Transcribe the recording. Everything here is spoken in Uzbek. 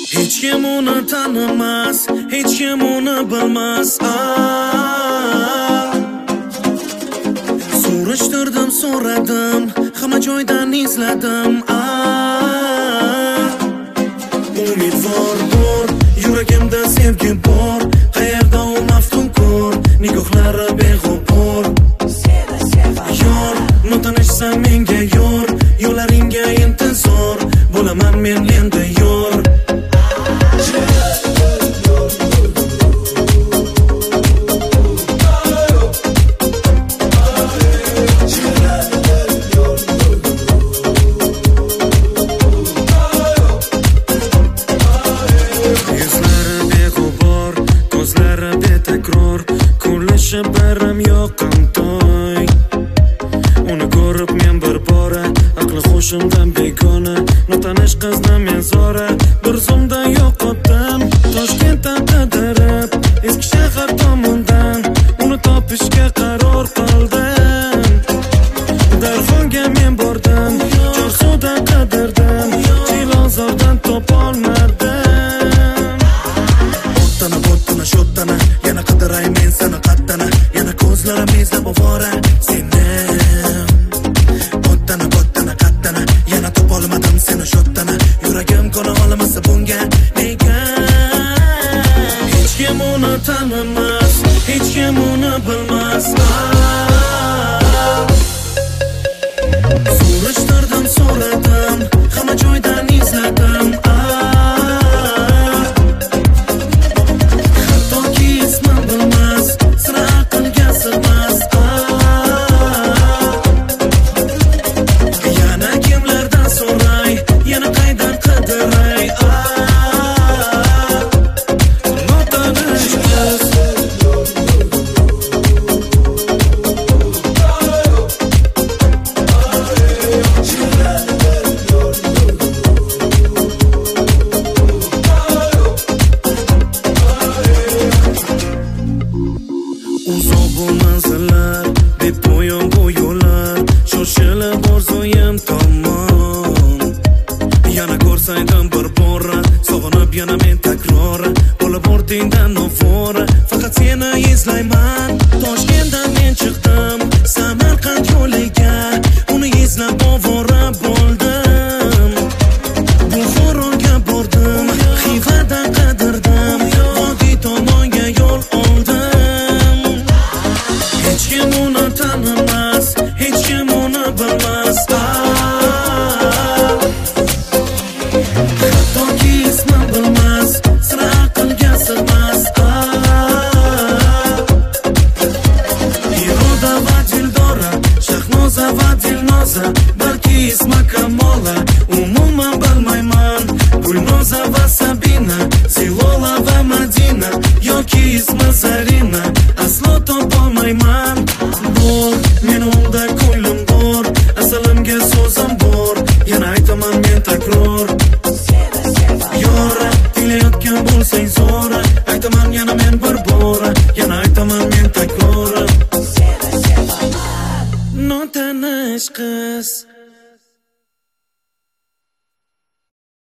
Hech kim uni tanimas, hech kim uni bilmas. Surishtirdim, so'radim, hamma joydan izladim. Umidvor bor, yuragimda sevgi bor. Qayerda u maftunkor, nigohlari beg'ubor. Yor, notanishsan menga yor, yo'llaringga intizor, bo'laman men endi yor. Baram yoqim to'y. Uni ko'rib men bir bora aqli xushimdan begona, notanish qizni men zora bir zumda yo'qotdim. Toshkentdan qidirib eski shahar tomondan uni topishga qaror qildim. Darxonga men bordim, Chorsuda qidirdim, Chilonzordan topolmadim. Bo'ttana shottana yana qidiray men seni qattana, yana ko'zlarim izlab ovora seni. Bo'ttana qattana yana topolmadim seni shottana, yuragim qona olmasa bunga nega? Hech kim uni tanimas, hech kim uni bilmas. Surishtirdim, so'radim, hamma joydan izladim. Uzoq bu manzillar, bepoyon bu yo'llar, shoshilib orzuyim tomon. Yana ko'rsaydim bir bora, sog'inib yana men takror bo'lib ortingdan novora. Faqat seni izlayman. Toshkentdan men chiqdim Samarqand yo'liga, uni izlab ovora bo'ldim. Buxoroga bordim, Xivadan qidirdim, Vodiy tomonga yo'l oldim. Hech kim uni tanimas, hech kim uni bilmas. Hattoki ismim bilmas, sira aqlga sig'mas. Iroda va Dildora, Shahnoza va Dilnoza, balki ismi Kamola, umuman bilmayman. Gulnoza va Sabina, Zilola va Madina, yoki ismi Zarina, aslo topolmayman.